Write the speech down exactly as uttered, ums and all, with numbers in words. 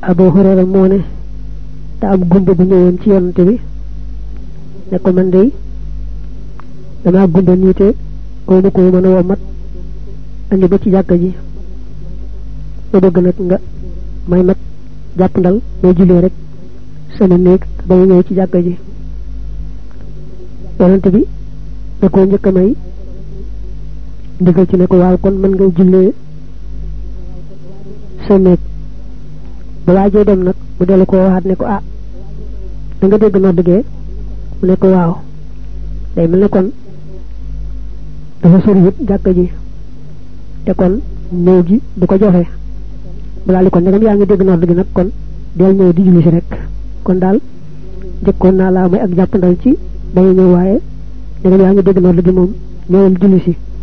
Abu Hurayra moo ne te am gumba bu ñëwoon ci yonante bi ne ko man day dama gumba niite ko ma ko mën a womat andi ba ci jàkka ji ma bëgg nag nga may mat jàpp ndal may julee rek sama néeg ba ñëw ci jàkka ji yonante bi da ko njëkk may ndigal ci ne ko waaw kon mën nga jullee sa néeg ba waajee dem nag mu dellu ko waxaat ne ko ah da nga dégg nodd gee mu ne ko waaw day mel ne kon dafa sori it jàkka ji te kon ñëw gi du ko joxe mu daal di kon ndegam yaa ngi dégg nodd gi nag kon del ñëw di julli si rek kon daal jëkkoon naa laa may ak jàppandal ci day ñëw waaye ndegam yaa ngi dégg nodd gi moom ñëwal julli si